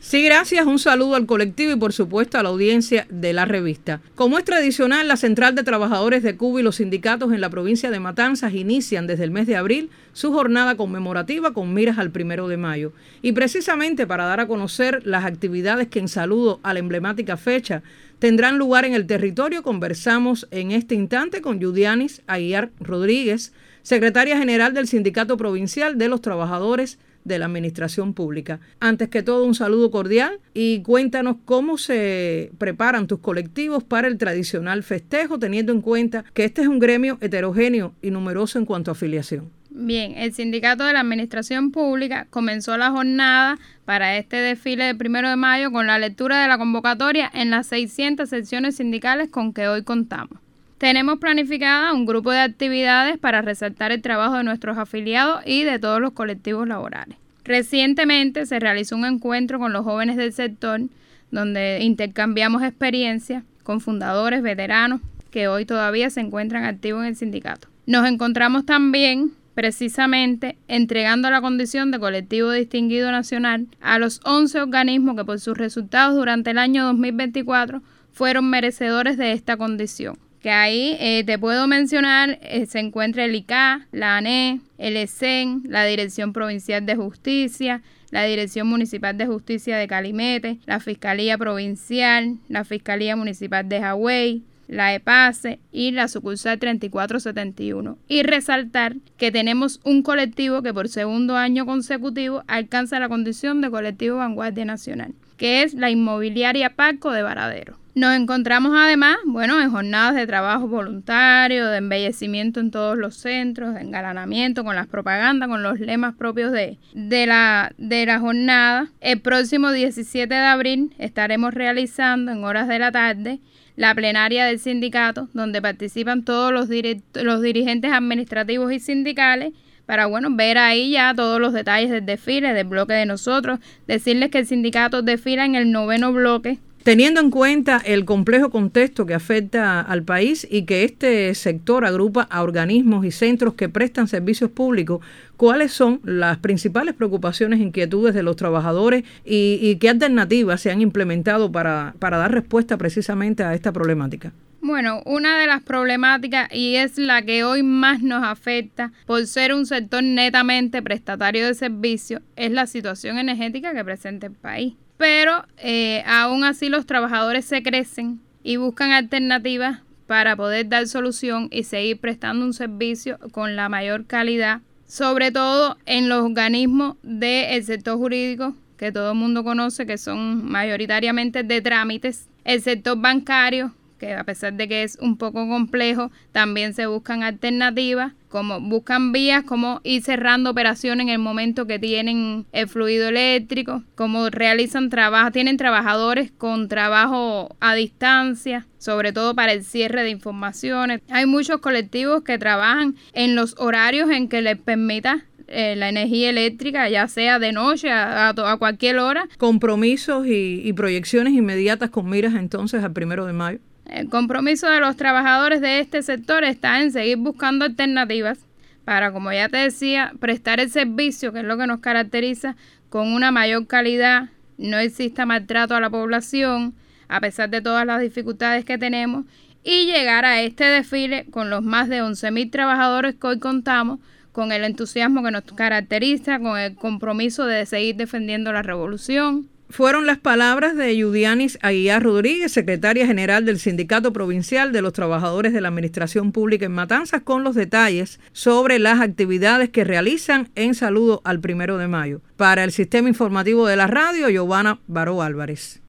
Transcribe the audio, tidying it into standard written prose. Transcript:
Sí, gracias. Un saludo al colectivo y por supuesto a la audiencia de la revista. Como es tradicional, la Central de Trabajadores de Cuba y los sindicatos en la provincia de Matanzas inician desde el mes de abril su jornada conmemorativa con miras al 1 de mayo. Y precisamente para dar a conocer las actividades que en saludo a la emblemática fecha tendrán lugar en el territorio, conversamos en este instante con Yudianis Aguiar Rodríguez, secretaria general del Sindicato Provincial de los Trabajadores de la Administración Pública. Antes que todo, un saludo cordial y cuéntanos cómo se preparan tus colectivos para el tradicional festejo, teniendo en cuenta que este es un gremio heterogéneo y numeroso en cuanto a afiliación. Bien, el Sindicato de la Administración Pública comenzó la jornada para este desfile del 1 de mayo con la lectura de la convocatoria en las 600 secciones sindicales con que hoy contamos. Tenemos planificada un grupo de actividades para resaltar el trabajo de nuestros afiliados y de todos los colectivos laborales. Recientemente se realizó un encuentro con los jóvenes del sector donde intercambiamos experiencias con fundadores, veteranos que hoy todavía se encuentran activos en el sindicato. Nos encontramos también precisamente entregando la condición de colectivo distinguido nacional a los 11 organismos que por sus resultados durante el año 2024 fueron merecedores de esta condición. Que ahí te puedo mencionar, se encuentra el ICA, la ANE, el ESEN, la Dirección Provincial de Justicia, la Dirección Municipal de Justicia de Calimete, la Fiscalía Provincial, la Fiscalía Municipal de Hawái, la EPACE y la sucursal 3471. Y resaltar que tenemos un colectivo que por segundo año consecutivo alcanza la condición de colectivo vanguardia nacional, que es la Inmobiliaria Parco de Varadero. Nos encontramos además, en jornadas de trabajo voluntario, de embellecimiento en todos los centros, de engalanamiento con las propagandas, con los lemas propios de la jornada. El próximo 17 de abril estaremos realizando en horas de la tarde la plenaria del sindicato, donde participan todos los dirigentes administrativos y sindicales, para ver ahí ya todos los detalles del desfile, del bloque de nosotros, decirles que el sindicato desfila en el 9º bloque. Teniendo en cuenta el complejo contexto que afecta al país y que este sector agrupa a organismos y centros que prestan servicios públicos, ¿cuáles son las principales preocupaciones e inquietudes de los trabajadores y qué alternativas se han implementado para dar respuesta precisamente a esta problemática? Bueno, una de las problemáticas, y es la que hoy más nos afecta por ser un sector netamente prestatario de servicios, es la situación energética que presenta el país. Pero aún así los trabajadores se crecen y buscan alternativas para poder dar solución y seguir prestando un servicio con la mayor calidad, sobre todo en los organismos del sector jurídico, que todo el mundo conoce, que son mayoritariamente de trámites, el sector bancario, que a pesar de que es un poco complejo, también se buscan alternativas, como buscan vías, como ir cerrando operaciones en el momento que tienen el fluido eléctrico, como realizan trabajo, tienen trabajadores con trabajo a distancia, sobre todo para el cierre de informaciones. Hay muchos colectivos que trabajan en los horarios en que les permita la energía eléctrica, ya sea de noche a cualquier hora. Compromisos y proyecciones inmediatas con miras entonces al 1 de mayo. El compromiso de los trabajadores de este sector está en seguir buscando alternativas para, como ya te decía, prestar el servicio, que es lo que nos caracteriza, con una mayor calidad, no exista maltrato a la población, a pesar de todas las dificultades que tenemos, y llegar a este desfile con los más de 11.000 trabajadores que hoy contamos, con el entusiasmo que nos caracteriza, con el compromiso de seguir defendiendo la revolución. Fueron las palabras de Yudianis Aguiar Rodríguez, secretaria general del Sindicato Provincial de los Trabajadores de la Administración Pública en Matanzas, con los detalles sobre las actividades que realizan en saludo al 1 de mayo. Para el Sistema Informativo de la Radio, Giovanna Baró Álvarez.